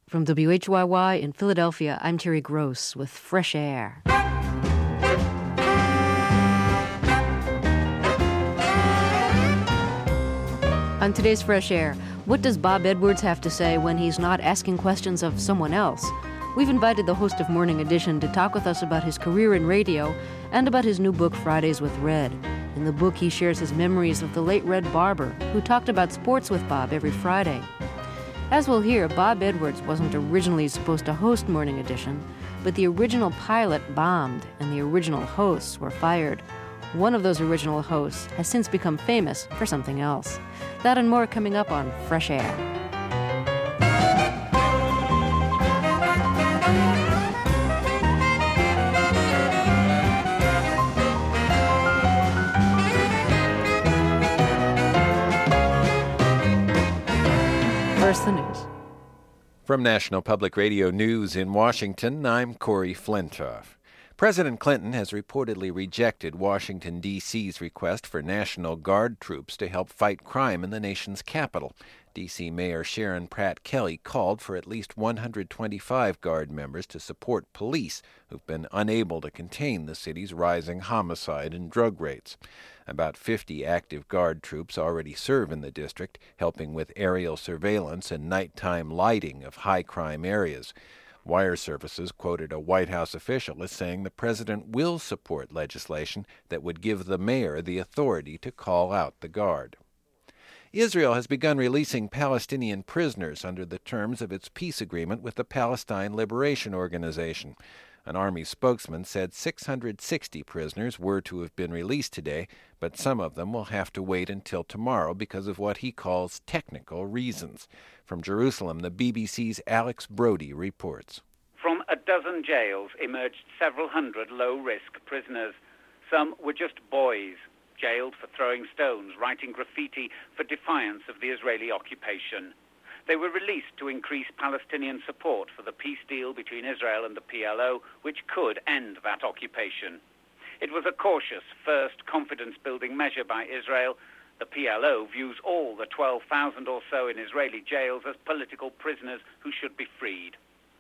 From WHYY in Philadelphia, I'm Terry Gross with Fresh Air. On today's Fresh Air, what does Bob Edwards have to say when he's not asking questions of someone else? We've invited the host of Morning Edition to talk with us about his career in radio and about his new book, Fridays with Red. In the book, he shares his memories of the late Red Barber, who talked about sports with Bob every Friday. As we'll hear, Bob Edwards wasn't originally supposed to host Morning Edition, but the original pilot bombed and the original hosts were fired. One of those original hosts has since become famous for something else. That and more coming up on Fresh Air. First, the news. From National Public Radio News in Washington, I'm Corey Flintoff. President Clinton has reportedly rejected Washington, D.C.'s request for National Guard troops to help fight crime in the nation's capital. D.C. Mayor Sharon Pratt Kelly called for at least 125 Guard members to support police who've been unable to contain the city's rising homicide and drug rates. About 50 active Guard troops already serve in the district, helping with aerial surveillance and nighttime lighting of high-crime areas. Wire Services quoted a White House official as saying the president will support legislation that would give the mayor the authority to call out the Guard. Israel has begun releasing Palestinian prisoners under the terms of its peace agreement with the Palestine Liberation Organization. An army spokesman said 660 prisoners were to have been released today, but some of them will have to wait until tomorrow because of what he calls technical reasons. From Jerusalem, the BBC's Alex Brody reports. From a dozen jails emerged several hundred low-risk prisoners. Some were just boys, jailed for throwing stones, writing graffiti for defiance of the Israeli occupation. They were released to increase Palestinian support for the peace deal between Israel and the PLO, which could end that occupation. It was a cautious first confidence-building measure by Israel. The PLO views all the 12,000 or so in Israeli jails as political prisoners who should be freed.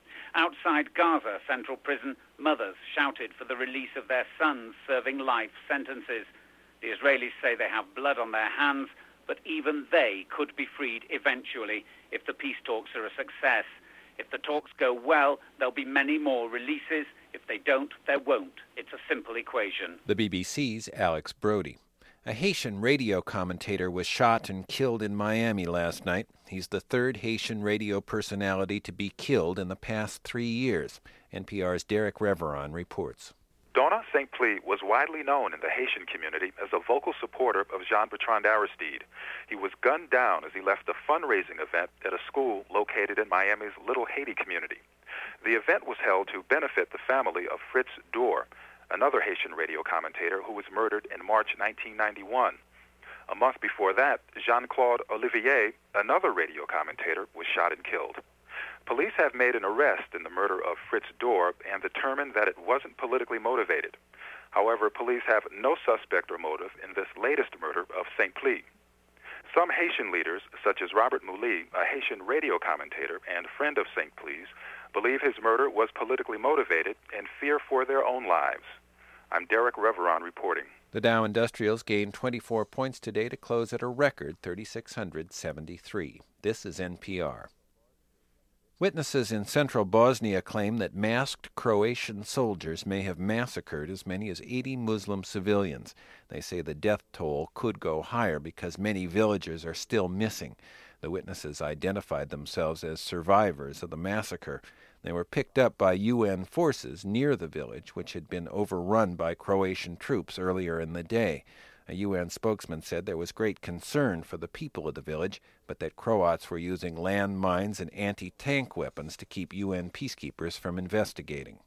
Outside Gaza Central Prison, mothers shouted for the release of their sons serving life sentences. The Israelis say they have blood on their hands, but even they could be freed eventually if the peace talks are a success. If the talks go well, there'll be many more releases. If they don't, there won't. It's a simple equation. The BBC's Alex Brody. A Haitian radio commentator was shot and killed in Miami last night. He's the third Haitian radio personality to be killed in the past 3 years. NPR's Derek Reveron reports. Donna St. Plie was widely known in the Haitian community as a vocal supporter of Jean-Bertrand Aristide. He was gunned down as he left a fundraising event at a school located in Miami's Little Haiti community. The event was held to benefit the family of Fritz Dour, another Haitian radio commentator who was murdered in March 1991. A month before that, Jean-Claude Olivier, another radio commentator, was shot and killed. Police have made an arrest in the murder of Fritz Dour and determined that it wasn't politically motivated. However, police have no suspect or motive in this latest murder of St. Plie. Some Haitian leaders, such as Robert Mouli, a Haitian radio commentator and friend of St. Plie's, believe his murder was politically motivated and fear for their own lives. I'm Derek Reveron reporting. The Dow Industrials gained 24 points today to close at a record 3,673. This is NPR. Witnesses in central Bosnia claim that masked Croatian soldiers may have massacred as many as 80 Muslim civilians. They say the death toll could go higher because many villagers are still missing. The witnesses identified themselves as survivors of the massacre. They were picked up by UN forces near the village, which had been overrun by Croatian troops earlier in the day. A UN spokesman said there was great concern for the people of the village, but that Croats were using landmines and anti-tank weapons to keep UN peacekeepers from investigating.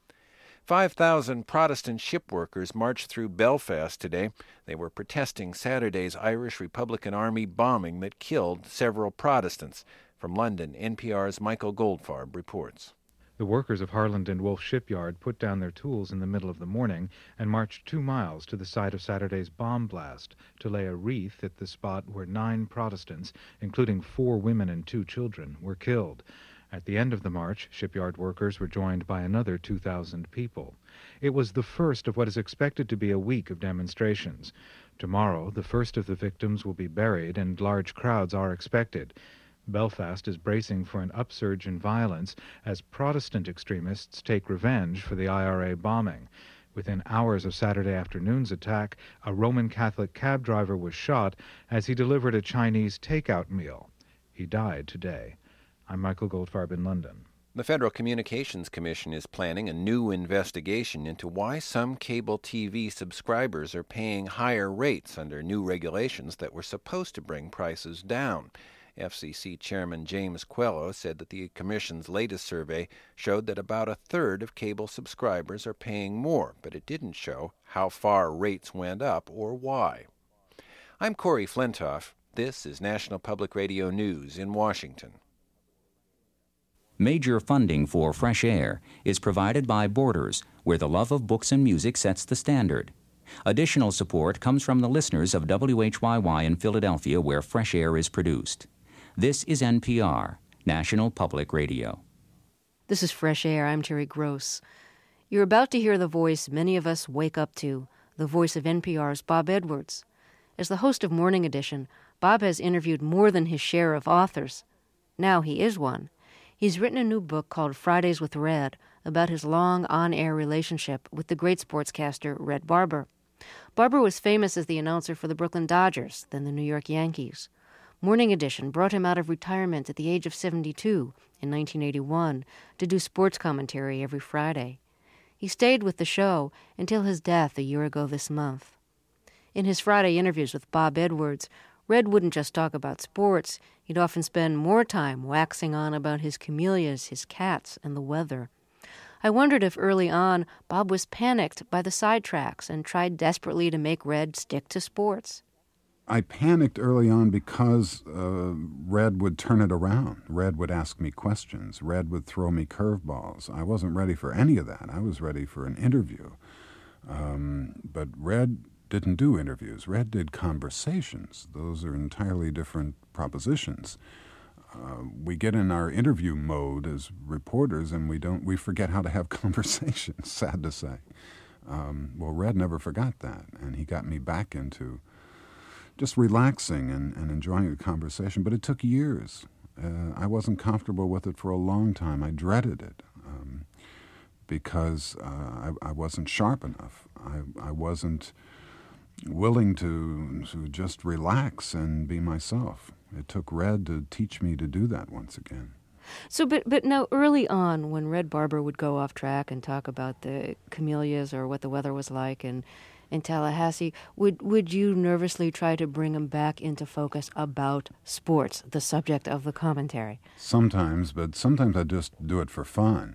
5,000 Protestant ship workers marched through Belfast today. They were protesting Saturday's Irish Republican Army bombing that killed several Protestants. From London, NPR's Michael Goldfarb reports. The workers of Harland and Wolff Shipyard put down their tools in the middle of the morning and marched 2 miles to the site of Saturday's bomb blast to lay a wreath at the spot where 9 Protestants, including 4 women and 2 children, were killed. At the end of the march, shipyard workers were joined by another 2,000 people. It was the first of what is expected to be a week of demonstrations. Tomorrow, the first of the victims will be buried, and large crowds are expected. Belfast is bracing for an upsurge in violence as Protestant extremists take revenge for the IRA bombing. Within hours of Saturday afternoon's attack, a Roman Catholic cab driver was shot as he delivered a Chinese takeout meal. He died today. I'm Michael Goldfarb in London. The Federal Communications Commission is planning a new investigation into why some cable TV subscribers are paying higher rates under new regulations that were supposed to bring prices down. FCC Chairman James Quello said that the Commission's latest survey showed that about a third of cable subscribers are paying more, but it didn't show how far rates went up or why. I'm Corey Flintoff. This is National Public Radio News in Washington. Major funding for Fresh Air is provided by Borders, where the love of books and music sets the standard. Additional support comes from the listeners of WHYY in Philadelphia, where Fresh Air is produced. This is NPR, National Public Radio. This is Fresh Air. I'm Terry Gross. You're about to hear the voice many of us wake up to, the voice of NPR's Bob Edwards. As the host of Morning Edition, Bob has interviewed more than his share of authors. Now he is one. He's written a new book called Fridays with Red about his long on-air relationship with the great sportscaster Red Barber. Barber was famous as the announcer for the Brooklyn Dodgers, then the New York Yankees. Morning Edition brought him out of retirement at the age of 72 in 1981 to do sports commentary every Friday. He stayed with the show until his death a year ago this month. In his Friday interviews with Bob Edwards, Red wouldn't just talk about sports. He'd often spend more time waxing on about his camellias, his cats, and the weather. I wondered if early on Bob was panicked by the sidetracks and tried desperately to make Red stick to sports. I panicked early on because Red would turn it around. Red would ask me questions. Red would throw me curveballs. I wasn't ready for any of that. I was ready for an interview. But Red didn't do interviews. Red did conversations. Those are entirely different propositions. We get in our interview mode as reporters, and we forget how to have conversations, sad to say. Well, Red never forgot that, and he got me back into just relaxing and enjoying the conversation, but it took years. I wasn't comfortable with it for a long time. I dreaded it because I wasn't sharp enough. I wasn't willing to just relax and be myself. It took Red to teach me to do that once again. So, but now early on, when Red Barber would go off track and talk about the camellias or what the weather was like in Tallahassee, would you nervously try to bring him back into focus about sports, the subject of the commentary? Sometimes, but sometimes I just do it for fun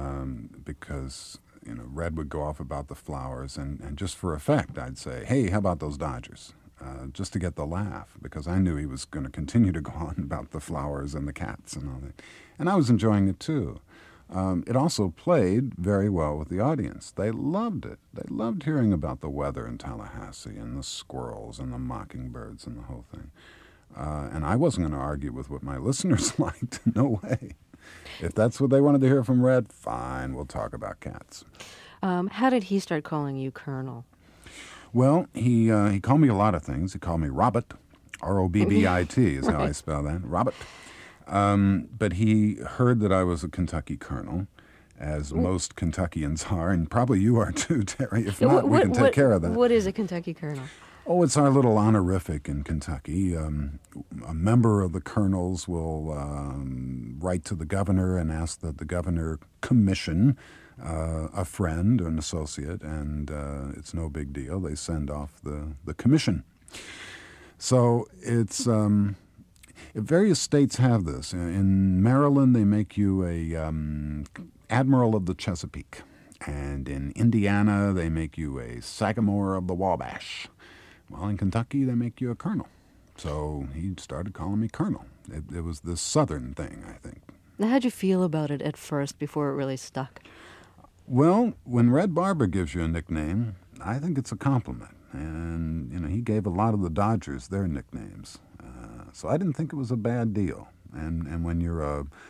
because Red would go off about the Flowers, and just for effect, I'd say, hey, how about those Dodgers? Just to get the laugh, because I knew he was going to continue to go on about the Flowers and the cats and all that. And I was enjoying it, too. It also played very well with the audience. They loved it. They loved hearing about the weather in Tallahassee and the squirrels and the mockingbirds and the whole thing. And I wasn't going to argue with what my listeners liked. No way. If that's what they wanted to hear from Red, fine, we'll talk about cats. How did he start calling you Colonel? Well, he called me a lot of things. He called me Robert. R-O-B-B-I-T is how I spell that, Robert. But he heard that I was a Kentucky colonel, as most Kentuckians are, and probably you are too, Terry. If not, we can take care of that. What is a Kentucky colonel? Oh, it's our little honorific in Kentucky. A member of the colonels will write to the governor and ask that the governor commission a friend or an associate, and it's no big deal. They send off the commission. So it's various states have this. In Maryland, they make you a Admiral of the Chesapeake, and in Indiana, they make you a Sagamore of the Wabash. Well, in Kentucky, they make you a colonel. So he started calling me Colonel. It was this Southern thing, I think. Now, how'd you feel about it at first before it really stuck? Well, when Red Barber gives you a nickname, I think it's a compliment. And, he gave a lot of the Dodgers their nicknames. So I didn't think it was a bad deal. And when you're a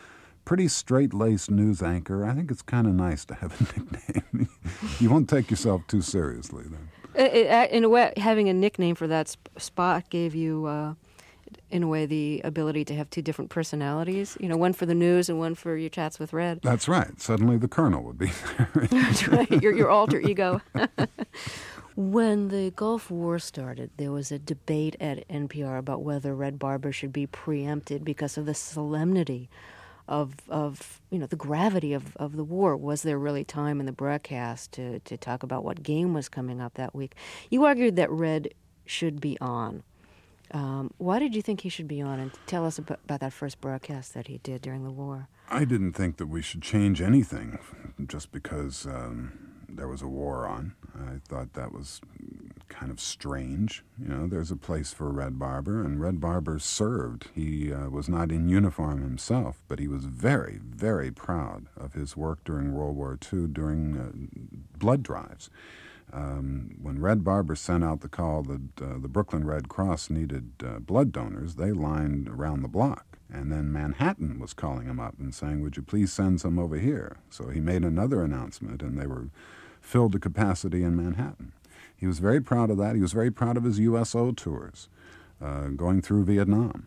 pretty straight-laced news anchor. I think it's kind of nice to have a nickname. You won't take yourself too seriously, then. In a way, having a nickname for that spot gave you, in a way, the ability to have two different personalities. One for the news and one for your chats with Red. That's right. Suddenly the Colonel would be there. That's right. Your alter ego. When the Gulf War started, there was a debate at NPR about whether Red Barber should be preempted because of the solemnity of the gravity of the war. Was there really time in the broadcast to talk about what game was coming up that week? You argued that Red should be on. Why did you think he should be on? And tell us about that first broadcast that he did during the war. I didn't think that we should change anything just because there was a war on. I thought that was kind of strange. There's a place for Red Barber, and Red Barber served. He was not in uniform himself, but he was very, very proud of his work during World War II, during blood drives. When Red Barber sent out the call that the Brooklyn Red Cross needed blood donors, they lined around the block. And then Manhattan was calling him up and saying, would you please send some over here? So he made another announcement, and they were filled to capacity in Manhattan. He was very proud of that. He was very proud of his USO tours, going through Vietnam.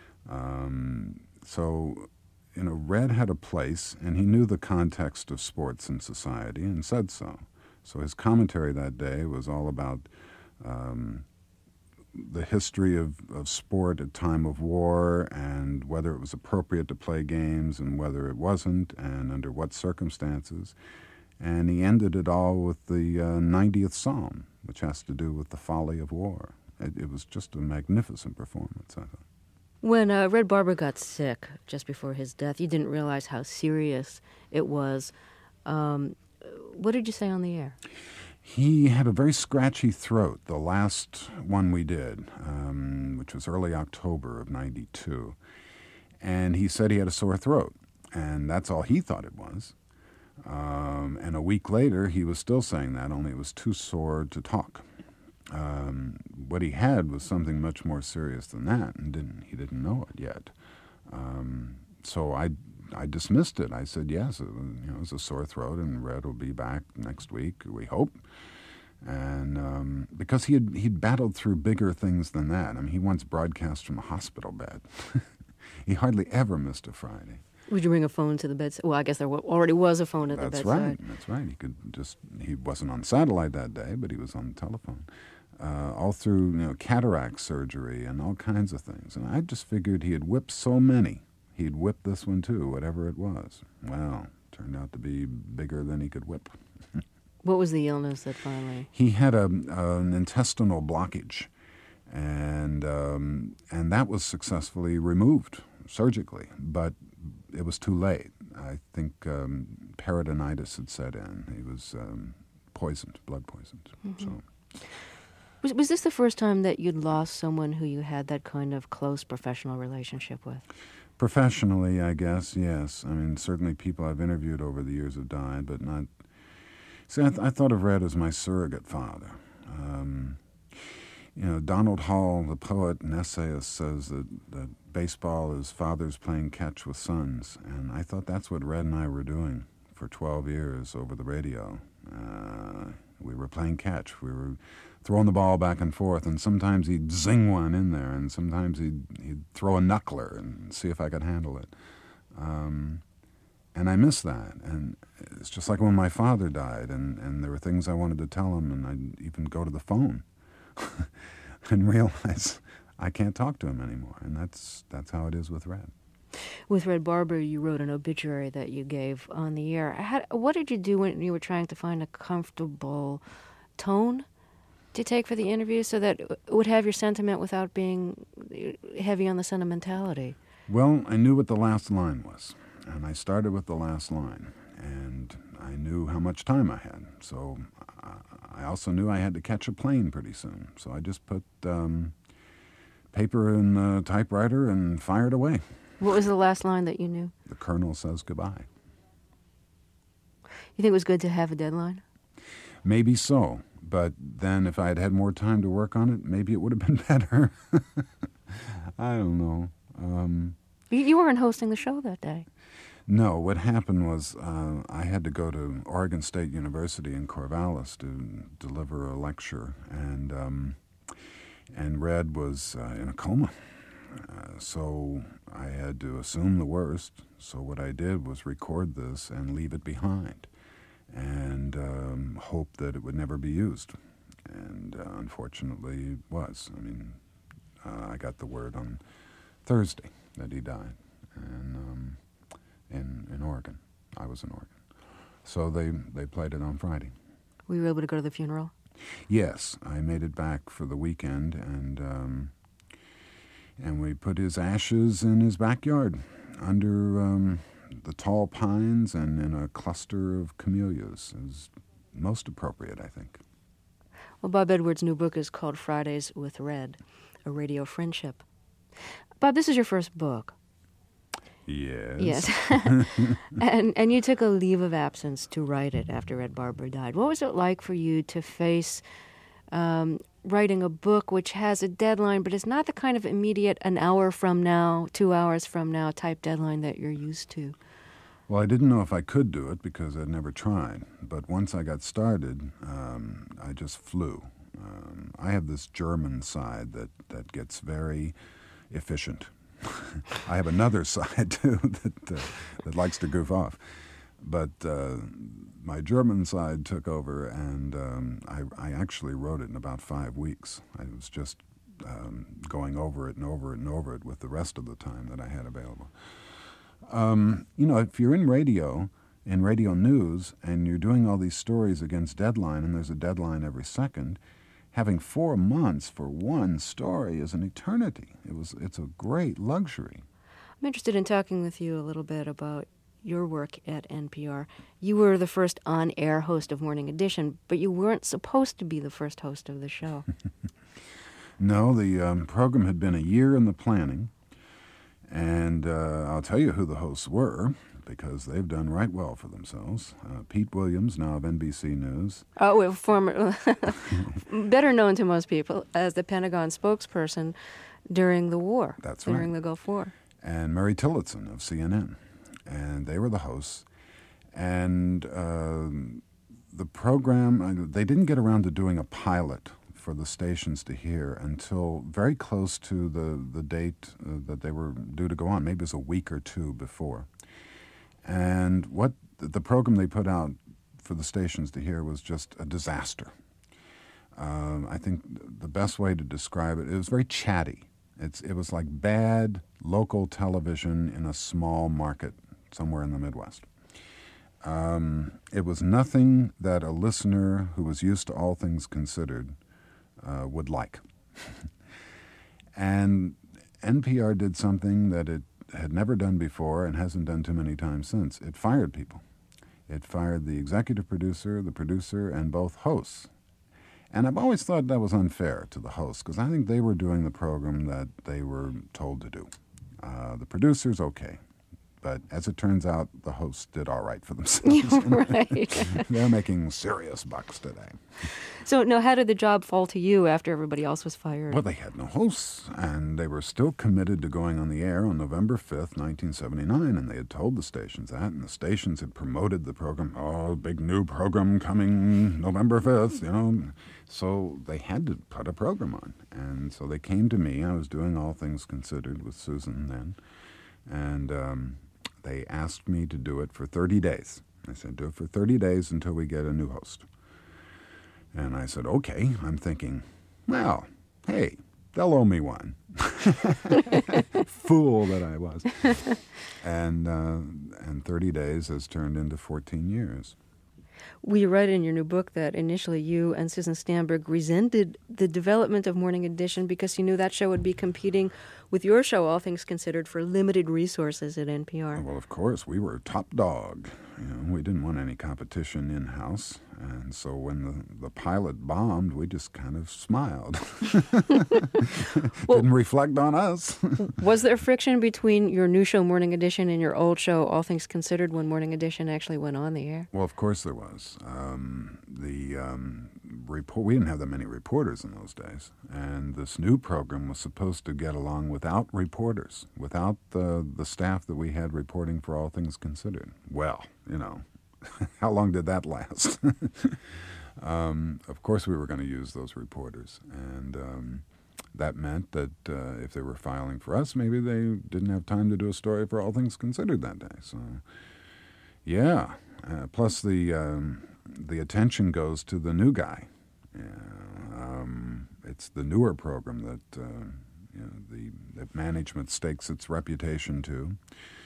So Red had a place, and he knew the context of sports and society and said so. So his commentary that day was all about the history of sport at time of war and whether it was appropriate to play games and whether it wasn't and under what circumstances. And he ended it all with the 90th Psalm, which has to do with the folly of war. It was just a magnificent performance, I thought. When Red Barber got sick just before his death, you didn't realize how serious it was. What did you say on the air? He had a very scratchy throat, the last one we did, which was early October of 92. And he said he had a sore throat, and that's all he thought it was. And a week later, he was still saying that, only it was too sore to talk. What he had was something much more serious than that, and he didn't know it yet. So I dismissed it. I said, yes, it was a sore throat, and Red will be back next week, we hope. And because he'd battled through bigger things than that. I mean, he once broadcast from a hospital bed. He hardly ever missed a Friday. Would you bring a phone to the bedside? Well, I guess there already was a phone at the bedside. That's right. He wasn't on satellite that day, but he was on the telephone. All through, cataract surgery and all kinds of things. And I just figured he had whipped so many. He'd whip this one, too, whatever it was. Well, turned out to be bigger than he could whip. What was the illness that finally... He had an intestinal blockage, and that was successfully removed surgically, but it was too late. I think peritonitis had set in. He was poisoned, blood poisoned. Mm-hmm. So. Was this the first time that you'd lost someone who you had that kind of close professional relationship with? Professionally, I guess, yes. I mean, certainly people I've interviewed over the years have died, but not... See, I thought of Red as my surrogate father. Donald Hall, the poet and essayist, says that baseball is fathers playing catch with sons, and I thought that's what Red and I were doing for 12 years over the radio. We were playing catch. We were throwing the ball back and forth, and sometimes he'd zing one in there, and sometimes he'd throw a knuckler and see if I could handle it. And I miss that. And it's just like when my father died, and there were things I wanted to tell him, and I'd even go to the phone and realize I can't talk to him anymore. And that's how it is with Red. With Red Barber, you wrote an obituary that you gave on the air. What did you do when you were trying to find a comfortable tone to take for the interview so that it would have your sentiment without being heavy on the sentimentality? Well, I knew what the last line was, and I started with the last line, and I knew how much time I had. So I also knew I had to catch a plane pretty soon. So I just put paper in the typewriter and fired away. What was the last line that you knew? The Colonel says goodbye. You think it was good to have a deadline? Maybe so, but then if I had had more time to work on it, maybe it would have been better. I don't know. You weren't hosting the show that day. No, what happened was I had to go to Oregon State University in Corvallis to deliver a lecture, and Red was in a coma. So I had to assume the worst. So what I did was record this and leave it behind, and hope that it would never be used. And unfortunately, it was. I mean, I got the word on Thursday that he died, and in Oregon. I was in Oregon. So they played it on Friday. Were you able to go to the funeral? Yes, I made it back for the weekend, and we put his ashes in his backyard under the tall pines and in a cluster of camellias. It was most appropriate, I think. Well, Bob Edwards' new book is called Fridays with Red, A Radio Friendship. Bob, this is your first book. Yes. Yes. and you took a leave of absence to write it after Red Barber died. What was it like for you to face writing a book which has a deadline, but it's not the kind of immediate an hour from now, 2 hours from now type deadline that you're used to? Well, I didn't know if I could do it because I'd never tried. But once I got started, I just flew. I have this German side that gets very efficient. I have another side, too, that likes to goof off. But my German side took over, and I actually wrote it in about 5 weeks. I was just going over it and over it and over it with the rest of the time that I had available. If you're in radio news, and you're doing all these stories against deadline, and there's a deadline every second, having 4 months for one story is an eternity. It's a great luxury. I'm interested in talking with you a little bit about your work at NPR. You were the first on-air host of Morning Edition, but you weren't supposed to be the first host of the show. No, the program had been a year in the planning, and I'll tell you who the hosts were, because they've done right well for themselves. Pete Williams, now of NBC News. Oh, well, former, better known to most people as the Pentagon spokesperson during the war. That's right. During the Gulf War. And Mary Tillotson of CNN. And they were the hosts. And the program, they didn't get around to doing a pilot for the stations to hear until very close to the date that they were due to go on. Maybe it was a week or two before. And what the program they put out for the stations to hear was just a disaster. I think the best way to describe it was very chatty. It was like bad local television in a small market somewhere in the Midwest. It was nothing that a listener who was used to All Things Considered would like. And NPR did something that it had never done before and hasn't done too many times since. It fired people. It fired the executive producer, and both hosts. And I've always thought that was unfair to the hosts, because I think they were doing the program that they were told to do. The producers, okay. But as it turns out, the hosts did all right for themselves. Right. They're making serious bucks today. So, now, how did the job fall to you after everybody else was fired? Well, they had no hosts, and they were still committed to going on the air on November 5th, 1979, and they had told the stations that, and the stations had promoted the program. Oh, big new program coming November 5th, So they had to put a program on. And so they came to me. I was doing All Things Considered with Susan then, and they asked me to do it for 30 days. I said, do it for 30 days until we get a new host. And I said, okay. I'm thinking, well, hey, they'll owe me one. Fool that I was. And 30 days has turned into 14 years. Well, you write in your new book that initially you and Susan Stamberg resented the development of Morning Edition because you knew that show would be competing with your show, All Things Considered, for limited resources at NPR. Well, of course, we were top dog. We didn't want any competition in-house. And so when the pilot bombed, we just kind of smiled. Didn't reflect on us. Was there friction between your new show, Morning Edition, and your old show, All Things Considered, when Morning Edition actually went on the air? Well, of course there was. We didn't have that many reporters in those days. And this new program was supposed to get along with without reporters, without the staff that we had reporting for All Things Considered. Well, how long did that last? Of course we were going to use those reporters, and that meant that if they were filing for us, maybe they didn't have time to do a story for All Things Considered that day. So, yeah. Plus the attention goes to the new guy. It's the newer program that that management stakes its reputation to.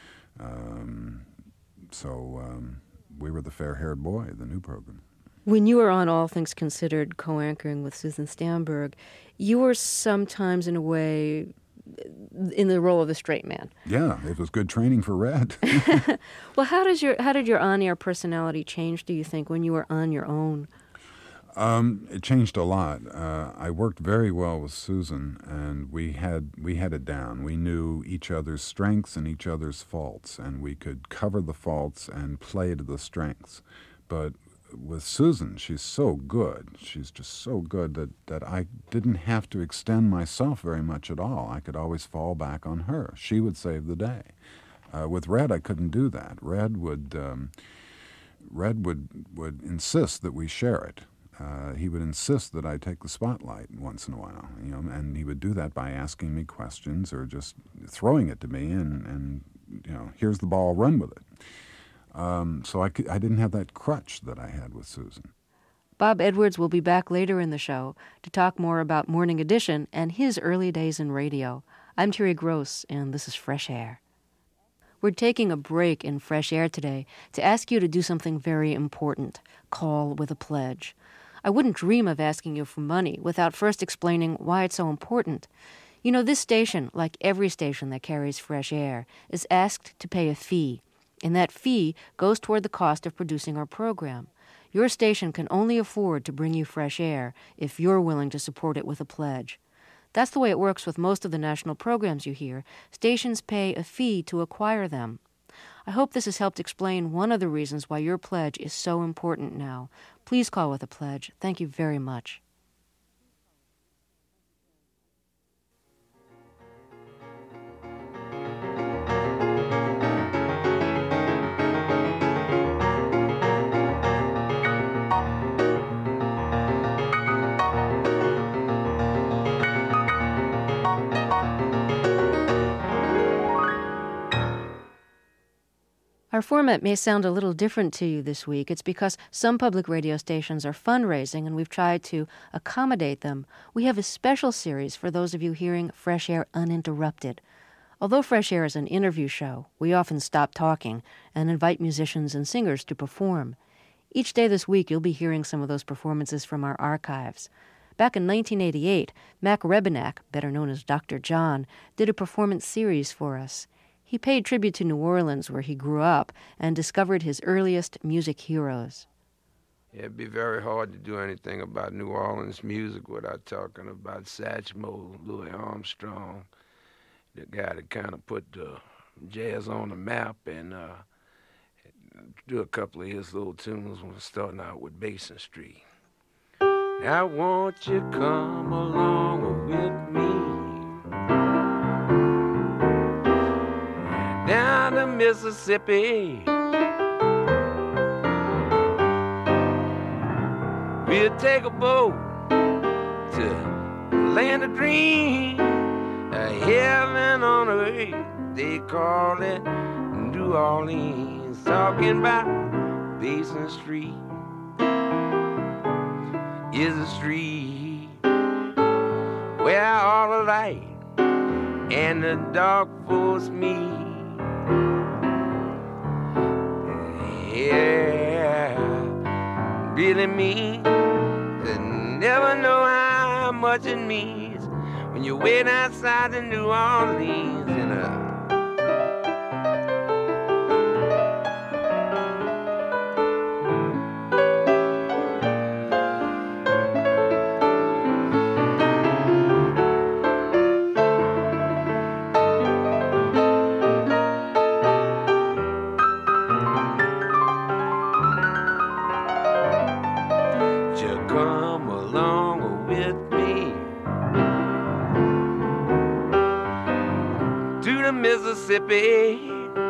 So we were the fair-haired boy, the new program. When you were on All Things Considered, co-anchoring with Susan Stamberg, you were sometimes, in a way, in the role of the straight man. Yeah, it was good training for Red. Well, how did your on-air personality change, do you think, when you were on your own? It changed a lot. I worked very well with Susan, and we had it down. We knew each other's strengths and each other's faults, and we could cover the faults and play to the strengths. But with Susan, she's so good. She's just so good that I didn't have to extend myself very much at all. I could always fall back on her. She would save the day. With Red, I couldn't do that. Red would insist that we share it. He would insist that I take the spotlight once in a while, and he would do that by asking me questions or just throwing it to me and here's the ball, run with it. So I didn't have that crutch that I had with Susan. Bob Edwards will be back later in the show to talk more about Morning Edition and his early days in radio. I'm Terry Gross, and this is Fresh Air. We're taking a break in Fresh Air today to ask you to do something very important. Call with a pledge. I wouldn't dream of asking you for money without first explaining why it's so important. This station, like every station that carries Fresh Air, is asked to pay a fee, and that fee goes toward the cost of producing our program. Your station can only afford to bring you fresh air if you're willing to support it with a pledge. That's the way it works with most of the national programs you hear. Stations pay a fee to acquire them. I hope this has helped explain one of the reasons why your pledge is so important now. Please call with a pledge. Thank you very much. Our format may sound a little different to you this week. It's because some public radio stations are fundraising, and we've tried to accommodate them. We have a special series for those of you hearing Fresh Air uninterrupted. Although Fresh Air is an interview show, we often stop talking and invite musicians and singers to perform. Each day this week, you'll be hearing some of those performances from our archives. Back in 1988, Mac Rebennack, better known as Dr. John, did a performance series for us. He paid tribute to New Orleans, where he grew up, and discovered his earliest music heroes. It'd be very hard to do anything about New Orleans music without talking about Satchmo, Louis Armstrong, the guy that kind of put the jazz on the map, and do a couple of his little tunes when starting out with Basin Street. Now won't you come along with me down the Mississippi? We'll take a boat to land of dreams, a heaven on earth, they call it New Orleans. Talking about Basin Street is a street where all the light and the dark folks meet. Yeah, really means to never know how much it means when you're waiting outside the New Orleans in a Mississippi.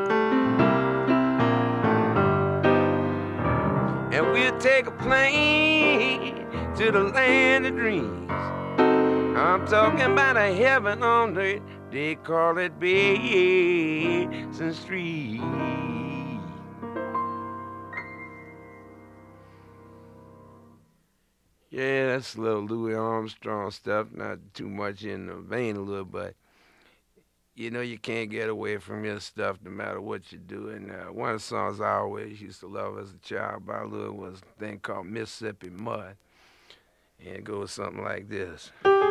And we'll take a plane to the land of dreams. I'm talking about a heaven on earth, they call it Basin Street. Yeah, that's a little Louis Armstrong stuff, not too much in the vein a little, but you know you can't get away from your stuff no matter what you do. And one of the songs I always used to love as a child by Louis was a thing called Mississippi Mud. And it goes something like this.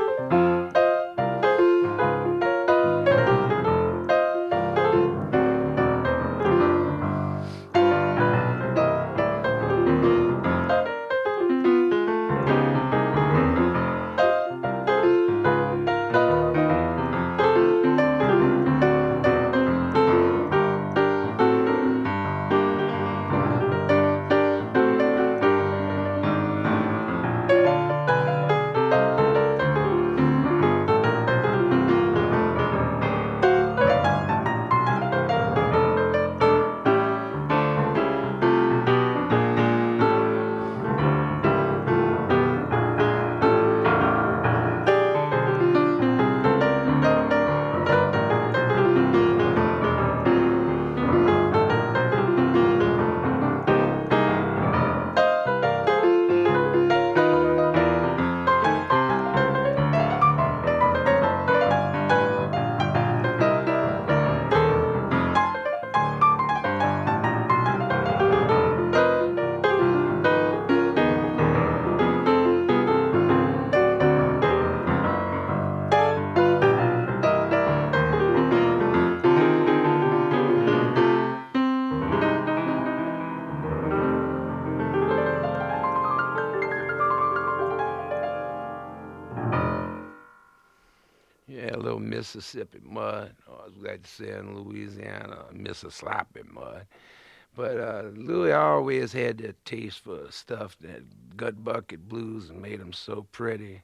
Mississippi mud, or as we like to say in Louisiana, Mississippi mud. But Louis always had that taste for stuff that gut bucket blues and made them so pretty.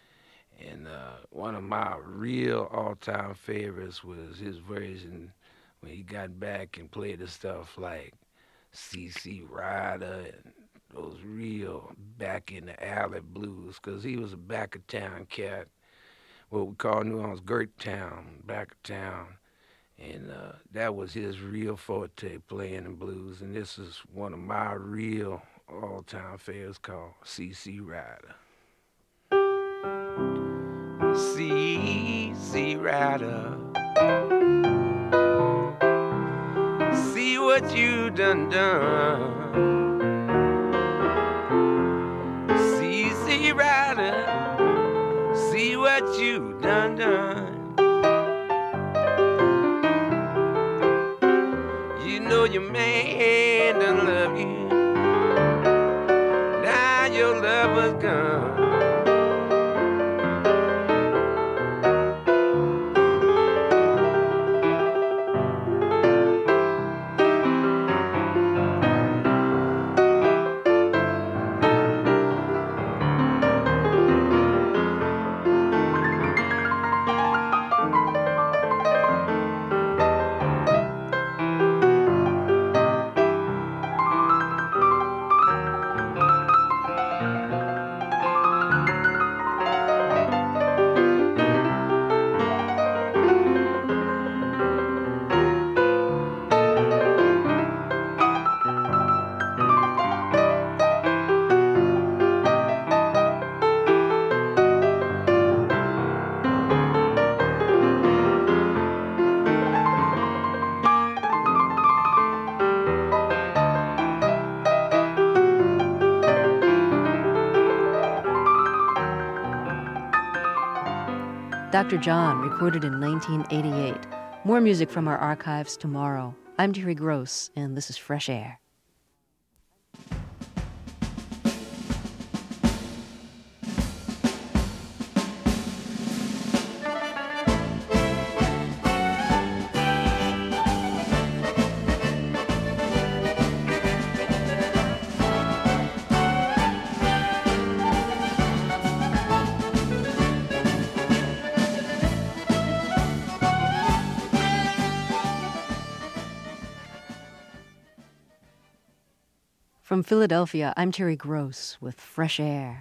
And one of my real all-time favorites was his version when he got back and played the stuff like C.C. Rider and those real back-in-the-alley blues, because he was a back-of-town cat, what we call New Orleans Gert Town, back of town. And that was his real forte, playing the blues. And this is one of my real all-time favorites called C.C. Rider. C.C. Rider, see what you done. C.C. Rider, see what you done. You know your man done love you, now your love was gone. Dr. John, recorded in 1988. More music from our archives tomorrow. I'm Terry Gross, and this is Fresh Air. From Philadelphia, I'm Terry Gross with Fresh Air.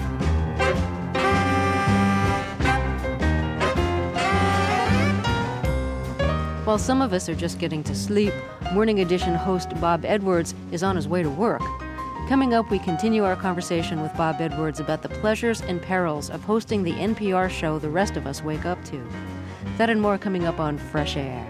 While some of us are just getting to sleep, Morning Edition host Bob Edwards is on his way to work. Coming up, we continue our conversation with Bob Edwards about the pleasures and perils of hosting the NPR show the rest of us wake up to. That and more coming up on Fresh Air.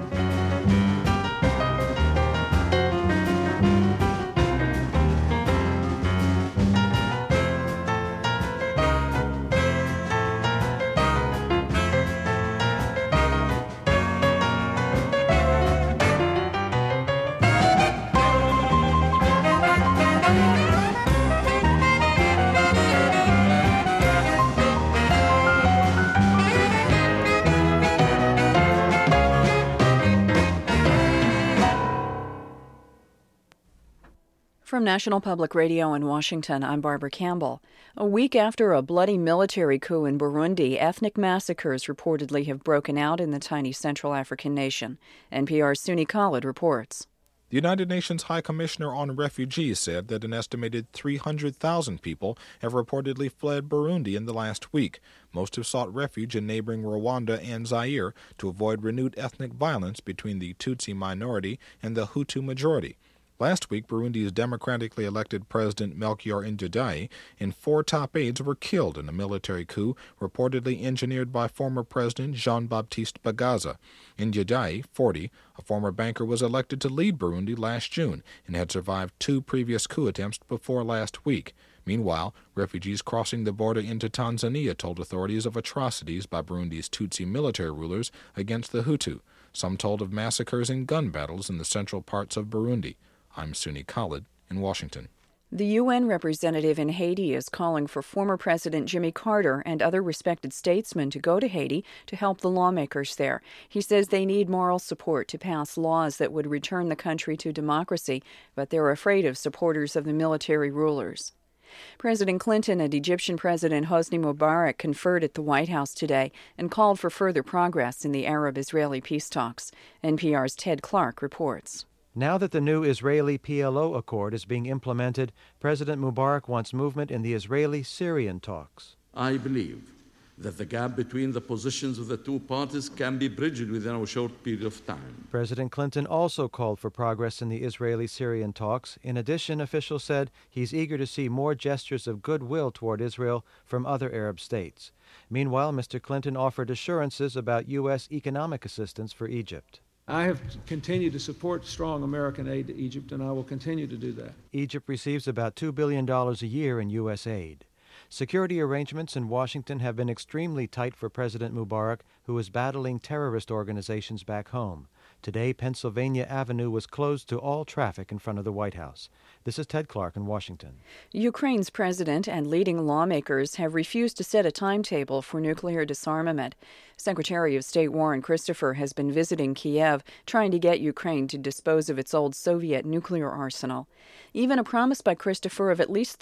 From National Public Radio in Washington, I'm Barbara Campbell. A week after a bloody military coup in Burundi, ethnic massacres reportedly have broken out in the tiny Central African nation. NPR's Suni Khalid reports. The United Nations High Commissioner on Refugees said that an estimated 300,000 people have reportedly fled Burundi in the last week. Most have sought refuge in neighboring Rwanda and Zaire to avoid renewed ethnic violence between the Tutsi minority and the Hutu majority. Last week, Burundi's democratically elected President Melchior Ndadaye and 4 top aides were killed in a military coup reportedly engineered by former President Jean-Baptiste Bagaza. Ndadaye, 40, a former banker, was elected to lead Burundi last June and had survived 2 previous coup attempts before last week. Meanwhile, refugees crossing the border into Tanzania told authorities of atrocities by Burundi's Tutsi military rulers against the Hutu. Some told of massacres and gun battles in the central parts of Burundi. I'm Suni Khalid in Washington. The UN representative in Haiti is calling for former President Jimmy Carter and other respected statesmen to go to Haiti to help the lawmakers there. He says they need moral support to pass laws that would return the country to democracy, but they're afraid of supporters of the military rulers. President Clinton and Egyptian President Hosni Mubarak conferred at the White House today and called for further progress in the Arab-Israeli peace talks. NPR's Ted Clark reports. Now that the new Israeli-PLO accord is being implemented, President Mubarak wants movement in the Israeli-Syrian talks. I believe that the gap between the positions of the two parties can be bridged within a short period of time. President Clinton also called for progress in the Israeli-Syrian talks. In addition, officials said he's eager to see more gestures of goodwill toward Israel from other Arab states. Meanwhile, Mr. Clinton offered assurances about U.S. economic assistance for Egypt. I have continued to support strong American aid to Egypt, and I will continue to do that. Egypt receives about $2 billion a year in U.S. aid. Security arrangements in Washington have been extremely tight for President Mubarak, who is battling terrorist organizations back home. Today, Pennsylvania Avenue was closed to all traffic in front of the White House. This is Ted Clark in Washington. Ukraine's president and leading lawmakers have refused to set a timetable for nuclear disarmament. Secretary of State Warren Christopher has been visiting Kiev, trying to get Ukraine to dispose of its old Soviet nuclear arsenal. Even a promise by Christopher of at least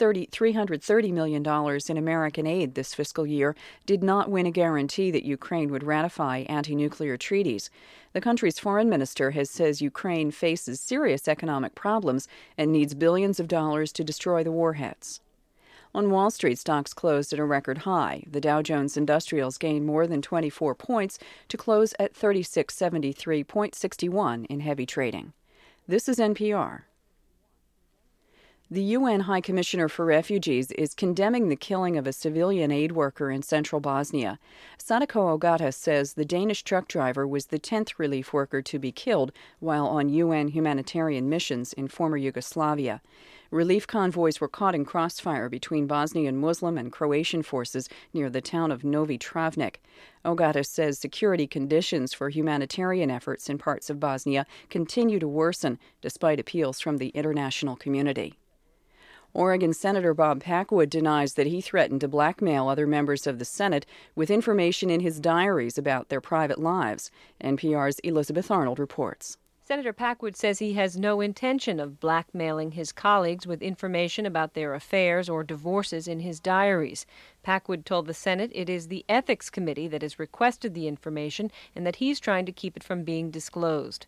$330 million in American aid this fiscal year did not win a guarantee that Ukraine would ratify anti-nuclear treaties. The country's foreign minister says Ukraine faces serious economic problems and needs billions of dollars to destroy the warheads. On Wall Street, stocks closed at a record high. The Dow Jones Industrials gained more than 24 points to close at 3673.61 in heavy trading. This is NPR. The UN High Commissioner for Refugees is condemning the killing of a civilian aid worker in central Bosnia. Sadako Ogata says the Danish truck driver was the 10th relief worker to be killed while on UN humanitarian missions in former Yugoslavia. Relief convoys were caught in crossfire between Bosnian Muslim and Croatian forces near the town of Novi Travnik. Ogata says security conditions for humanitarian efforts in parts of Bosnia continue to worsen despite appeals from the international community. Oregon Senator Bob Packwood denies that he threatened to blackmail other members of the Senate with information in his diaries about their private lives. NPR's Elizabeth Arnold reports. Senator Packwood says he has no intention of blackmailing his colleagues with information about their affairs or divorces in his diaries. Packwood told the Senate it is the Ethics Committee that has requested the information and that he's trying to keep it from being disclosed.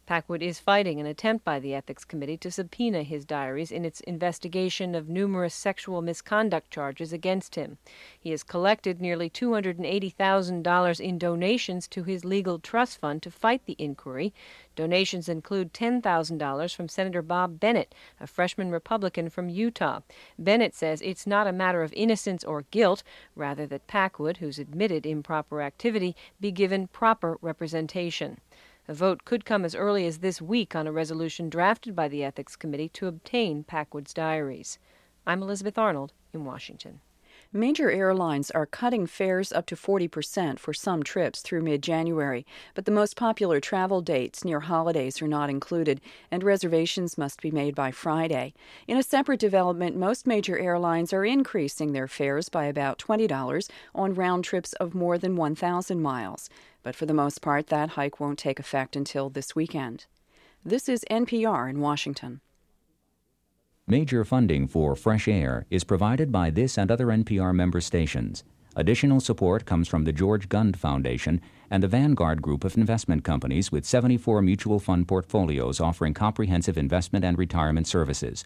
Packwood is fighting an attempt by the Ethics Committee to subpoena his diaries in its investigation of numerous sexual misconduct charges against him. He has collected nearly $280,000 in donations to his legal trust fund to fight the inquiry. Donations include $10,000 from Senator Bob Bennett, a freshman Republican from Utah. Bennett says it's not a matter of innocence or guilt, rather that Packwood, who's admitted improper activity, be given proper representation. A vote could come as early as this week on a resolution drafted by the Ethics Committee to obtain Packwood's diaries. I'm Elizabeth Arnold in Washington. Major airlines are cutting fares up to 40% for some trips through mid-January, but the most popular travel dates near holidays are not included, and reservations must be made by Friday. In a separate development, most major airlines are increasing their fares by about $20 on round trips of more than 1,000 miles. But for the most part, that hike won't take effect until this weekend. This is NPR in Washington. Major funding for Fresh Air is provided by this and other NPR member stations. Additional support comes from the George Gund Foundation and the Vanguard Group of investment companies with 74 mutual fund portfolios offering comprehensive investment and retirement services.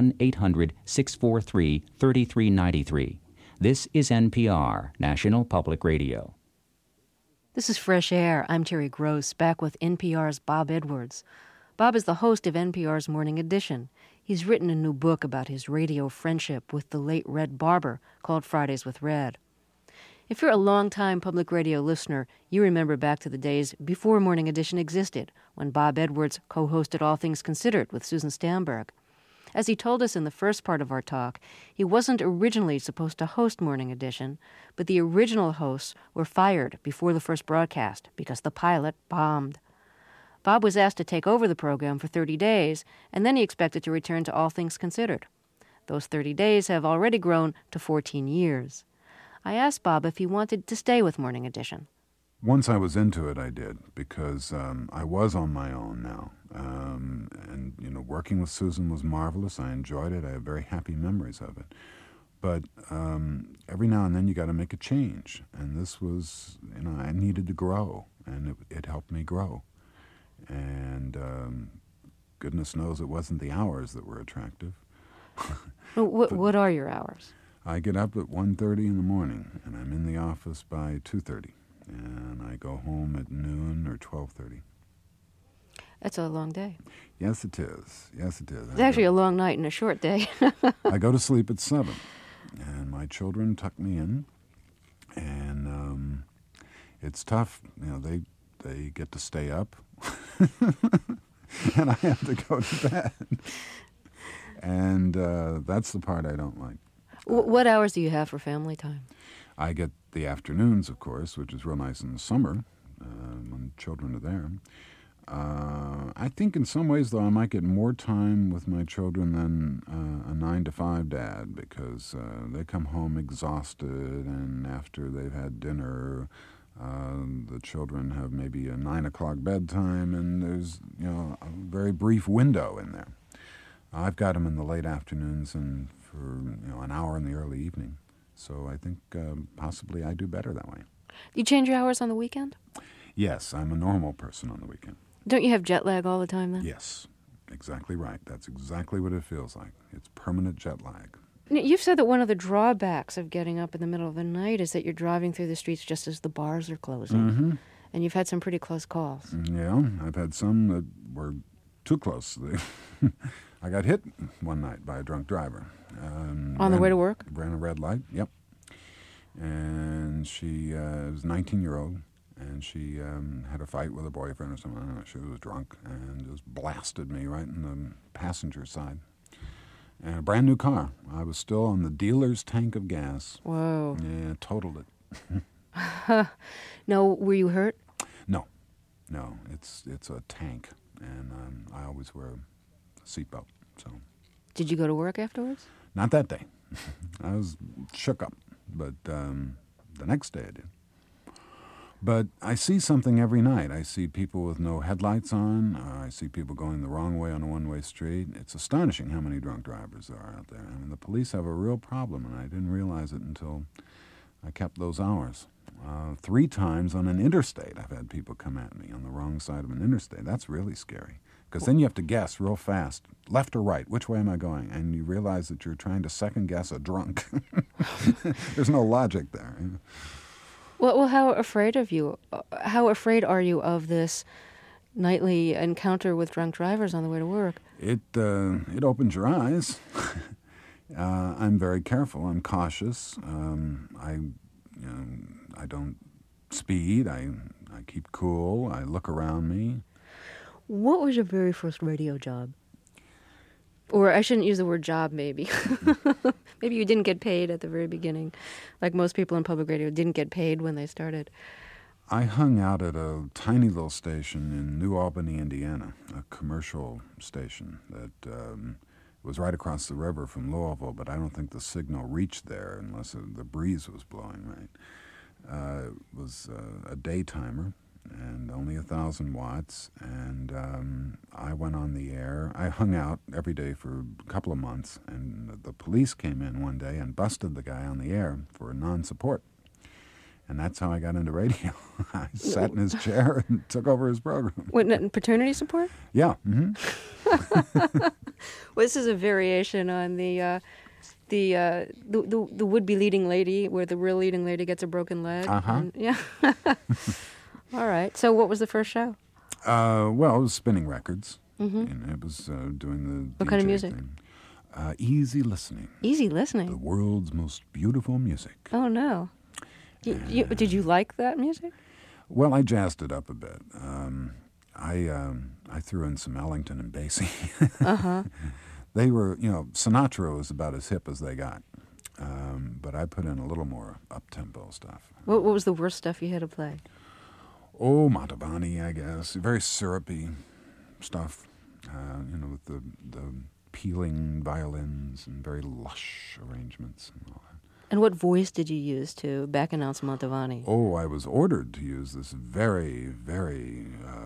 1-800-643-3393. This is NPR, National Public Radio. This is Fresh Air. I'm Terry Gross, back with NPR's Bob Edwards. Bob is the host of NPR's Morning Edition. He's written a new book about his radio friendship with the late Red Barber called Fridays with Red. If you're a long-time public radio listener, you remember back to the days before Morning Edition existed, when Bob Edwards co-hosted All Things Considered with Susan Stamberg. As he told us in the first part of our talk, he wasn't originally supposed to host Morning Edition, but the original hosts were fired before the first broadcast because the pilot bombed. Bob was asked to take over the program for 30 days, and then he expected to return to All Things Considered. Those 30 days have already grown to 14 years. I asked Bob if he wanted to stay with Morning Edition. Once I was into it, I did, because I was on my own now. And, working with Susan was marvelous. I enjoyed it. I have very happy memories of it. But every now and then you got to make a change. And this was, I needed to grow, and it helped me grow. And goodness knows it wasn't the hours that were attractive. What are your hours? I get up at 1:30 in the morning, and I'm in the office by 2:30. And I go home at noon or 12:30. That's a long day. Yes, it is. Yes, it is. It's actually a long night and a short day. I go to sleep at 7, and my children tuck me in, and it's tough. They get to stay up, and I have to go to bed. And that's the part I don't like. What hours do you have for family time? I get the afternoons, of course, which is real nice in the summer when children are there. I think in some ways, though, I might get more time with my children than a 9-to-5 dad, because they come home exhausted, and after they've had dinner, the children have maybe a 9 o'clock bedtime, and there's a very brief window in there. I've got them in the late afternoons and for an hour in the early evening. So I think possibly I do better that way. Do you change your hours on the weekend? Yes, I'm a normal person on the weekend. Don't you have jet lag all the time then? Yes, exactly right. That's exactly what it feels like. It's permanent jet lag. You've said that one of the drawbacks of getting up in the middle of the night is that you're driving through the streets just as the bars are closing. Mm-hmm. And you've had some pretty close calls. Yeah, I've had some that were too close. I got hit one night by a drunk driver. On the way to work? Ran a red light, yep. And she was a 19-year-old, and she had a fight with her boyfriend or something. I don't know, she was drunk and just blasted me right in the passenger side. And a brand new car. I was still on the dealer's tank of gas. Whoa. Yeah, totaled it. No, were you hurt? No, it's a tank, and I always wear a seatbelt. So. Did you go to work afterwards? Not that day. I was shook up, but the next day I did. But I see something every night. I see people with no headlights on. I see people going the wrong way on a one-way street. It's astonishing how many drunk drivers there are out there. I mean, the police have a real problem, and I didn't realize it until I kept those hours. 3 times on an interstate. I've had people come at me on the wrong side of an interstate. That's really scary. Because then you have to guess real fast, left or right, which way am I going? And you realize that you're trying to second-guess a drunk. There's no logic there. Well, how afraid are you of this nightly encounter with drunk drivers on the way to work? It opens your eyes. I'm very careful. I'm cautious. I don't speed. I keep cool. I look around me. What was your very first radio job? Or I shouldn't use the word job, maybe. Maybe you didn't get paid at the very beginning. Like most people in public radio didn't get paid when they started. I hung out at a tiny little station in New Albany, Indiana, a commercial station that was right across the river from Louisville, but I don't think the signal reached there unless the breeze was blowing right. It was a daytimer and only 1,000 watts, and I went on the air. I hung out every day for a couple of months, and the police came in one day and busted the guy on the air for non-support. And that's how I got into radio. I sat in his chair and took over his program. What, paternity support? Yeah. Mm-hmm. Well, this is a variation on the would-be leading lady, where the real leading lady gets a broken leg. Uh-huh. Yeah. All right. So what was the first show? Well, it was spinning records. Mm-hmm. And it was doing the What DJ kind of music? thing. Easy listening. Easy listening? The world's most beautiful music. Oh, no. Did you like that music? Well, I jazzed it up a bit. I threw in some Ellington and Basie. Uh-huh. They were, Sinatra was about as hip as they got. But I put in a little more up-tempo stuff. What was the worst stuff you had to play? Oh, Mantovani, I guess. Very syrupy stuff, with the pealing violins and very lush arrangements and all that. And what voice did you use to back-announce Mantovani? Oh, I was ordered to use this very, very,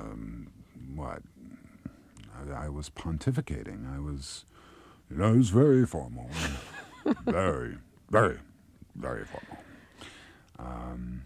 I was pontificating. I was very formal. Very, very, very formal.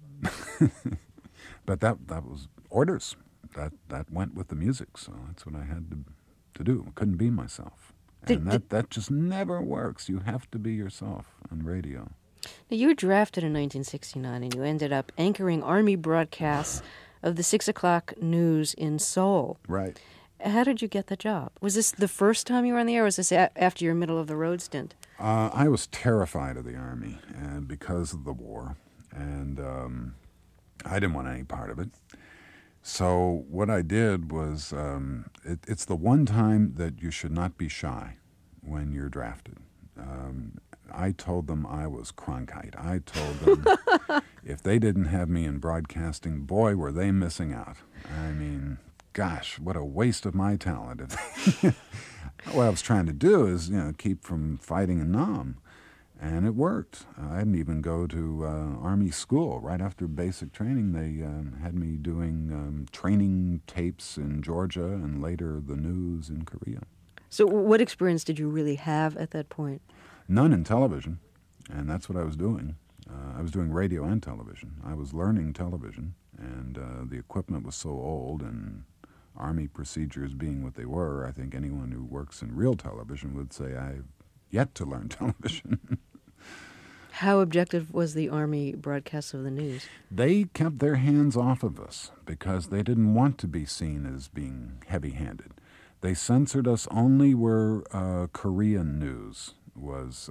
But that was orders. That went with the music, so that's what I had to do. I couldn't be myself. And that just never works. You have to be yourself on radio. Now, you were drafted in 1969, and you ended up anchoring Army broadcasts of the 6 o'clock news in Seoul. Right. How did you get the job? Was this the first time you were on the air, or was this after your middle-of-the-road stint? I was terrified of the Army because of the war, and I didn't want any part of it. So what I did was, it's the one time that you should not be shy when you're drafted. I told them I was Cronkite. I told them if they didn't have me in broadcasting, boy, were they missing out. I mean, gosh, what a waste of my talent. What I was trying to do is, keep from fighting in Nam. And it worked. I didn't even go to Army school. Right after basic training, they had me doing training tapes in Georgia and later the news in Korea. So what experience did you really have at that point? None in television, and that's what I was doing. I was doing radio and television. I was learning television, and the equipment was so old, and Army procedures being what they were, I think anyone who works in real television would say I've yet to learn television. How objective was the Army broadcast of the news? They kept their hands off of us because they didn't want to be seen as being heavy-handed. They censored us only where Korean news was,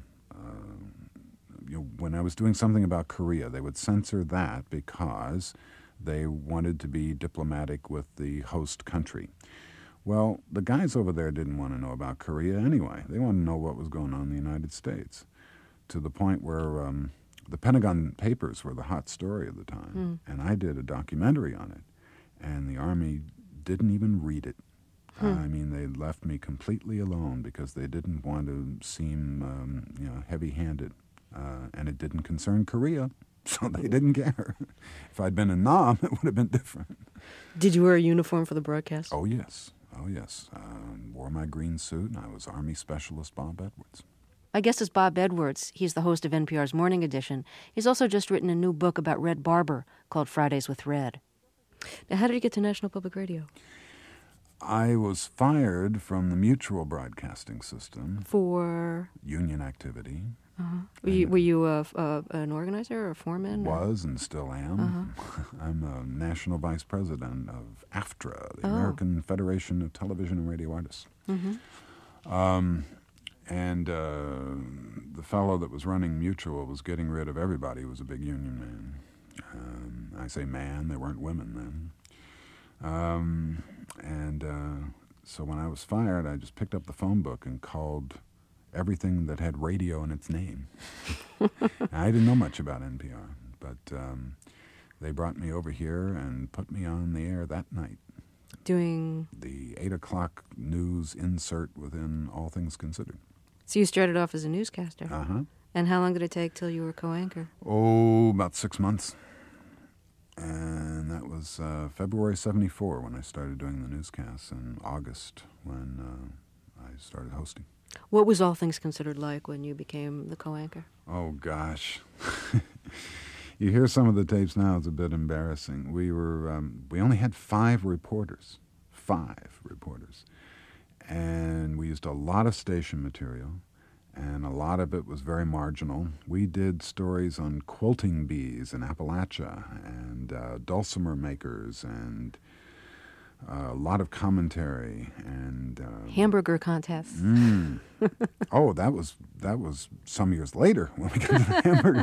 when I was doing something about Korea, they would censor that because they wanted to be diplomatic with the host country. Well, the guys over there didn't want to know about Korea anyway. They wanted to know what was going on in the United States, to the point where the Pentagon Papers were the hot story of the time, and I did a documentary on it, and the Army didn't even read it. I mean, they left me completely alone because they didn't want to seem, heavy-handed, and it didn't concern Korea, so they didn't care. If I'd been in Nam, it would have been different. Did you wear a uniform for the broadcast? Oh, yes. Wore my green suit, and I was Army Specialist Bob Edwards. My guest is Bob Edwards. He's the host of NPR's Morning Edition. He's also just written a new book about Red Barber called Fridays with Red. Now, how did you get to National Public Radio? I was fired from the Mutual Broadcasting System. For? Union activity. Uh-huh. Were you an organizer or a foreman? Was and still am. Uh-huh. I'm a national vice president of AFTRA, the American Federation of Television and Radio Artists. Mm-hmm. And the fellow that was running Mutual was getting rid of everybody who was a big union man. I say man, there weren't women then. So when I was fired, I just picked up the phone book and called everything that had radio in its name. I didn't know much about NPR, but they brought me over here and put me on the air that night. Doing? The 8 o'clock news insert within All Things Considered. So you started off as a newscaster? Uh-huh. And how long did it take till you were co-anchor? Oh, about 6 months. And that was February 74 when I started doing the newscasts, and August when I started hosting. What was All Things Considered like when you became the co-anchor? Oh, gosh. You hear some of the tapes now, it's a bit embarrassing. We only had 5 reporters. 5 reporters. And we used a lot of station material, and a lot of it was very marginal. We did stories on quilting bees in Appalachia and dulcimer makers and a lot of commentary and hamburger contests. Oh, that was some years later when we got to the hamburger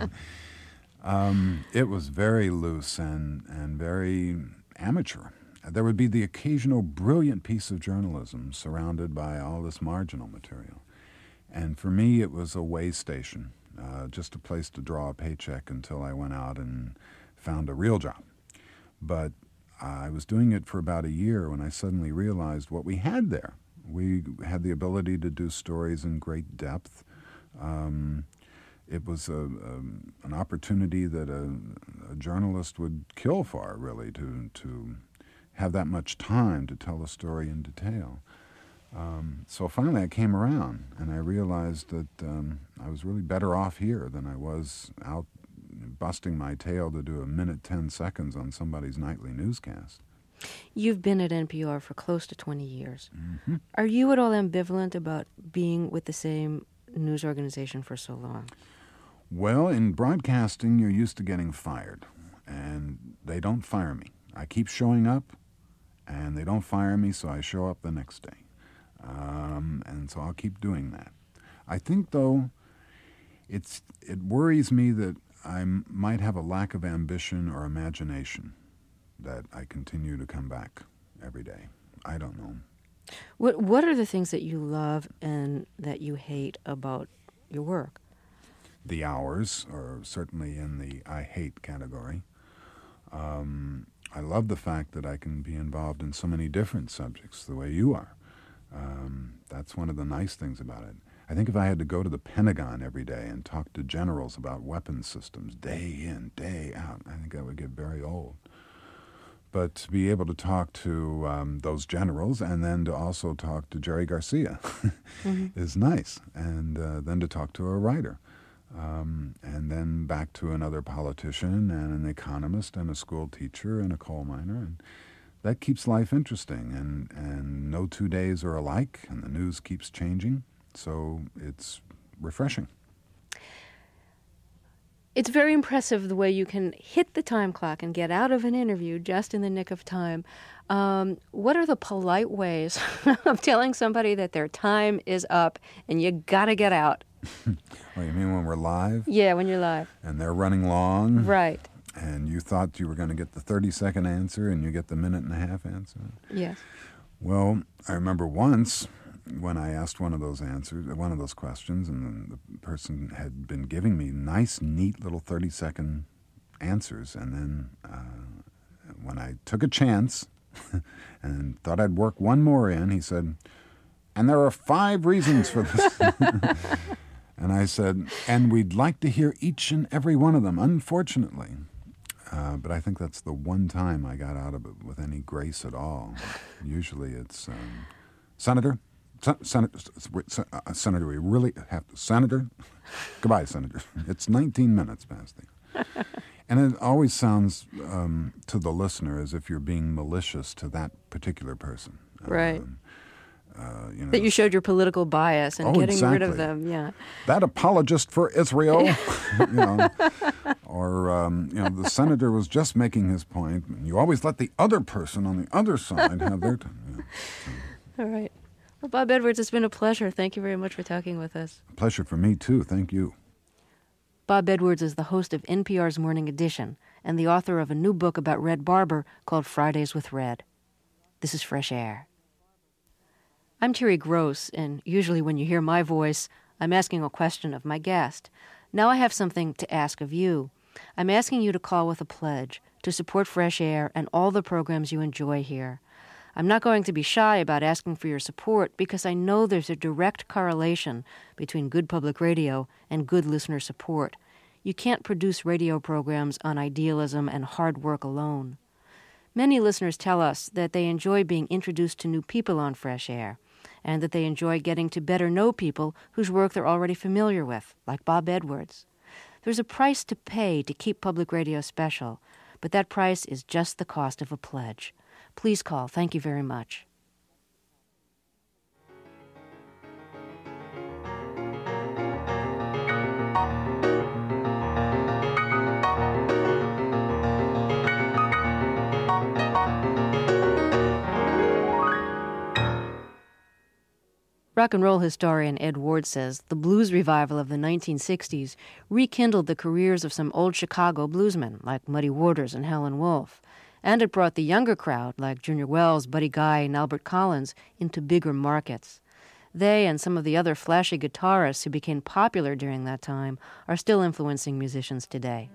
contest. It was very loose and very amateur. There would be the occasional brilliant piece of journalism surrounded by all this marginal material. And for me, it was a way station, just a place to draw a paycheck until I went out and found a real job. But I was doing it for about a year when I suddenly realized what we had there. We had the ability to do stories in great depth. It was an opportunity that a journalist would kill for, really, to have that much time to tell a story in detail. So finally I came around, and I realized that I was really better off here than I was out busting my tail to do a minute 10 seconds on somebody's nightly newscast. You've been at NPR for close to 20 years. Mm-hmm. Are you at all ambivalent about being with the same news organization for so long? Well, in broadcasting, you're used to getting fired, and they don't fire me. I keep showing up, and they don't fire me, so I show up the next day. And so I'll keep doing that. I think, though, it worries me that I might have a lack of ambition or imagination, that I continue to come back every day. I don't know. What are the things that you love and that you hate about your work? The hours are certainly in the I hate category. I love the fact that I can be involved in so many different subjects the way you are. That's one of the nice things about it. I think if I had to go to the Pentagon every day and talk to generals about weapons systems day in, day out, I think that would get very old. But to be able to talk to those generals and then to also talk to Jerry Garcia is nice. And then to talk to a writer. And then back to another politician and an economist and a school teacher and a coal miner. And that keeps life interesting. And no 2 days are alike, and the news keeps changing. So it's refreshing. It's very impressive the way you can hit the time clock and get out of an interview just in the nick of time. What are the polite ways of telling somebody that their time is up and you gotta get out? Oh, you mean when we're live? Yeah, when you're live. And they're running long? Right. And you thought you were going to get the 30-second answer and you get the minute-and-a-half answer? Yes. Well, I remember once when I asked one of those questions, and the person had been giving me nice, neat little 30-second answers, and then when I took a chance and thought I'd work one more in, he said, "And there are 5 reasons for this." And I said, "And we'd like to hear each and every one of them, unfortunately." But I think that's the one time I got out of it with any grace at all. Usually it's, "Senator, Senator, we really have to. Senator? Goodbye, Senator. It's 19 minutes past the... And it always sounds to the listener as if you're being malicious to that particular person. Right. That you showed your political bias and getting rid of them, yeah. That apologist for Israel, or the senator was just making his point. You always let the other person on the other side have their time. All right. Well, Bob Edwards, it's been a pleasure. Thank you very much for talking with us. A pleasure for me, too. Thank you. Bob Edwards is the host of NPR's Morning Edition and the author of a new book about Red Barber called Fridays with Red. This is Fresh Air. I'm Terry Gross, and usually when you hear my voice, I'm asking a question of my guest. Now I have something to ask of you. I'm asking you to call with a pledge to support Fresh Air and all the programs you enjoy here. I'm not going to be shy about asking for your support because I know there's a direct correlation between good public radio and good listener support. You can't produce radio programs on idealism and hard work alone. Many listeners tell us that they enjoy being introduced to new people on Fresh Air, and that they enjoy getting to better know people whose work they're already familiar with, like Bob Edwards. There's a price to pay to keep public radio special, but that price is just the cost of a pledge. Please call. Thank you very much. Rock and roll historian Ed Ward says the blues revival of the 1960s rekindled the careers of some old Chicago bluesmen like Muddy Waters and Howlin' Wolf, and it brought the younger crowd like Junior Wells, Buddy Guy, and Albert Collins into bigger markets. They and some of the other flashy guitarists who became popular during that time are still influencing musicians today.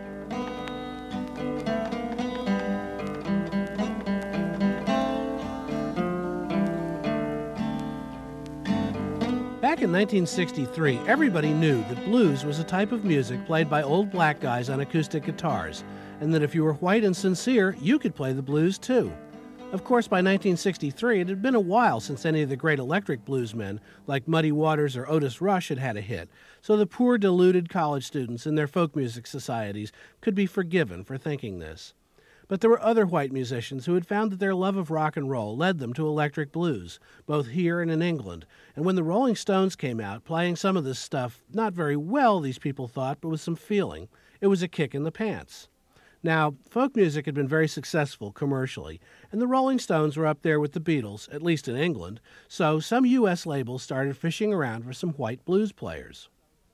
Back in 1963, everybody knew that blues was a type of music played by old black guys on acoustic guitars, and that if you were white and sincere, you could play the blues too. Of course, by 1963, it had been a while since any of the great electric bluesmen, like Muddy Waters or Otis Rush, had had a hit, so the poor, deluded college students in their folk music societies could be forgiven for thinking this. But there were other white musicians who had found that their love of rock and roll led them to electric blues, both here and in England. And when the Rolling Stones came out, playing some of this stuff, not very well, these people thought, but with some feeling, it was a kick in the pants. Now, folk music had been very successful commercially, and the Rolling Stones were up there with the Beatles, at least in England, so some U.S. labels started fishing around for some white blues players.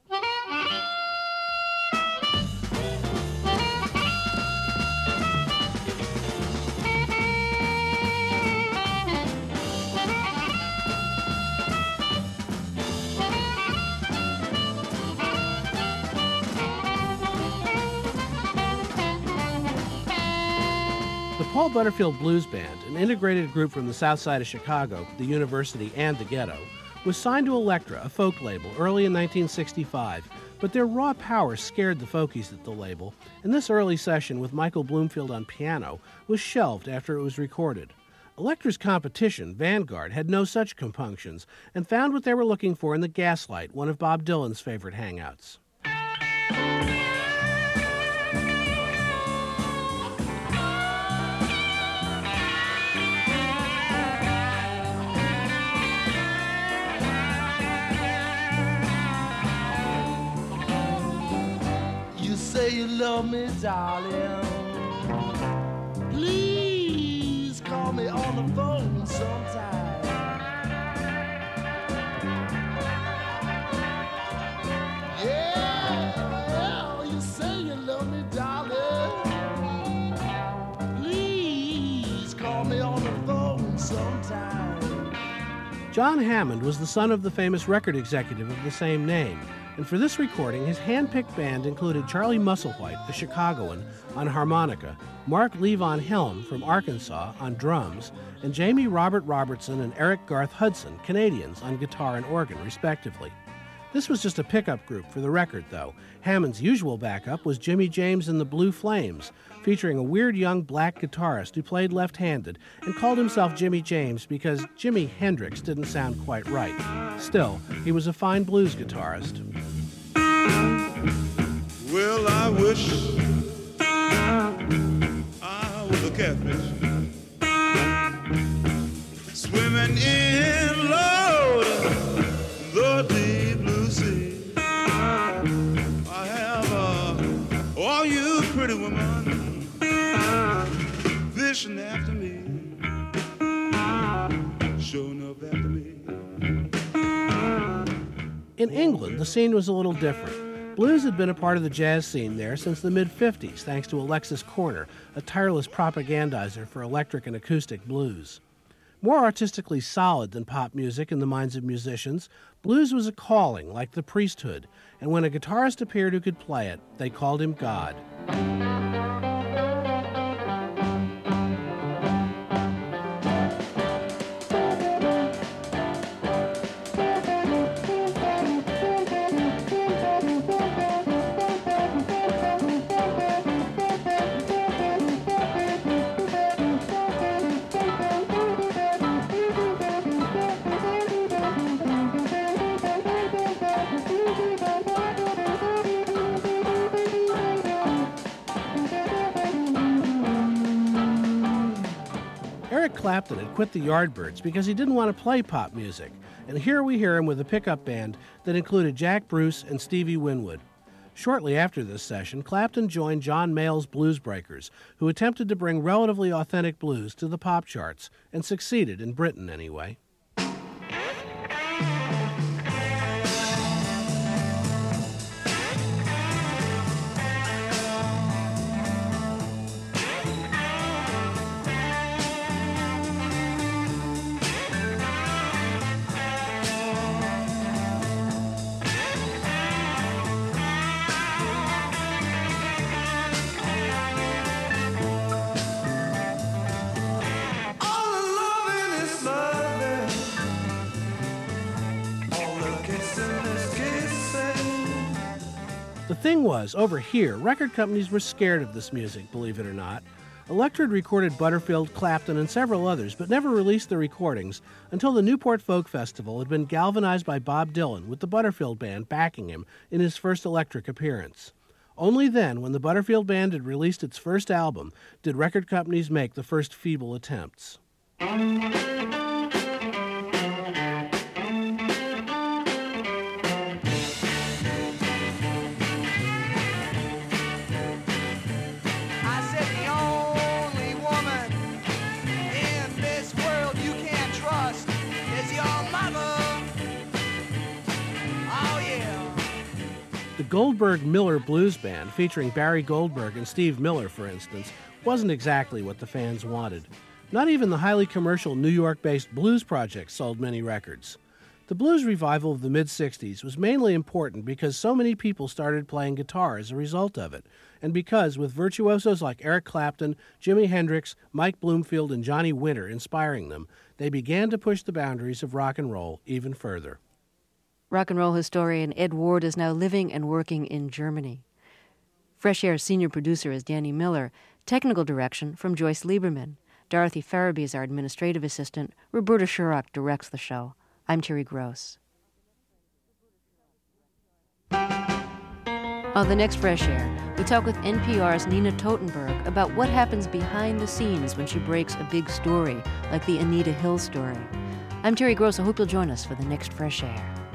Paul Butterfield Blues Band, an integrated group from the south side of Chicago, the university, and the ghetto, was signed to Elektra, a folk label, early in 1965, but their raw power scared the folkies at the label, and this early session with Michael Bloomfield on piano was shelved after it was recorded. Elektra's competition, Vanguard, had no such compunctions and found what they were looking for in the Gaslight, one of Bob Dylan's favorite hangouts. Say you love me, darling. Please call me on the phone sometime. Yeah, you say you love me, darling. Please call me on the phone sometime. John Hammond was the son of the famous record executive of the same name. And for this recording, his hand-picked band included Charlie Musselwhite, a Chicagoan, on harmonica, Mark Levon Helm from Arkansas on drums, and Jamie Robert Robertson and Eric Garth Hudson, Canadians, on guitar and organ, respectively. This was just a pickup group for the record, though. Hammond's usual backup was Jimmy James and the Blue Flames, featuring a weird young black guitarist who played left-handed and called himself Jimmy James because Jimi Hendrix didn't sound quite right. Still, he was a fine blues guitarist. Well, I wish I was a catfish swimming in, Lord, the deep blue sea. I have all you pretty women fishing after me, showing up after me. In England, the scene was a little different. Blues had been a part of the jazz scene there since the mid-50s, thanks to Alexis Korner, a tireless propagandizer for electric and acoustic blues. More artistically solid than pop music in the minds of musicians, blues was a calling, like the priesthood, and when a guitarist appeared who could play it, they called him God. Eric Clapton had quit the Yardbirds because he didn't want to play pop music, and here we hear him with a pickup band that included Jack Bruce and Stevie Winwood. Shortly after this session, Clapton joined John Mayall's Blues Breakers, who attempted to bring relatively authentic blues to the pop charts, and succeeded in Britain anyway. The thing was, over here, record companies were scared of this music, believe it or not. Elektra had recorded Butterfield, Clapton, and several others, but never released the recordings until the Newport Folk Festival had been galvanized by Bob Dylan, with the Butterfield Band backing him in his first electric appearance. Only then, when the Butterfield Band had released its first album, did record companies make the first feeble attempts. The Goldberg-Miller Blues Band, featuring Barry Goldberg and Steve Miller, for instance, wasn't exactly what the fans wanted. Not even the highly commercial New York-based Blues Project sold many records. The blues revival of the mid-'60s was mainly important because so many people started playing guitar as a result of it, and because, with virtuosos like Eric Clapton, Jimi Hendrix, Mike Bloomfield, and Johnny Winter inspiring them, they began to push the boundaries of rock and roll even further. Rock and roll historian Ed Ward is now living and working in Germany. Fresh Air's senior producer is Danny Miller, technical direction from Joyce Lieberman. Dorothy Farabee is our administrative assistant. Roberta Shurock directs the show. I'm Terry Gross. On the next Fresh Air, we talk with NPR's Nina Totenberg about what happens behind the scenes when she breaks a big story, like the Anita Hill story. I'm Terry Gross. I hope you'll join us for the next Fresh Air.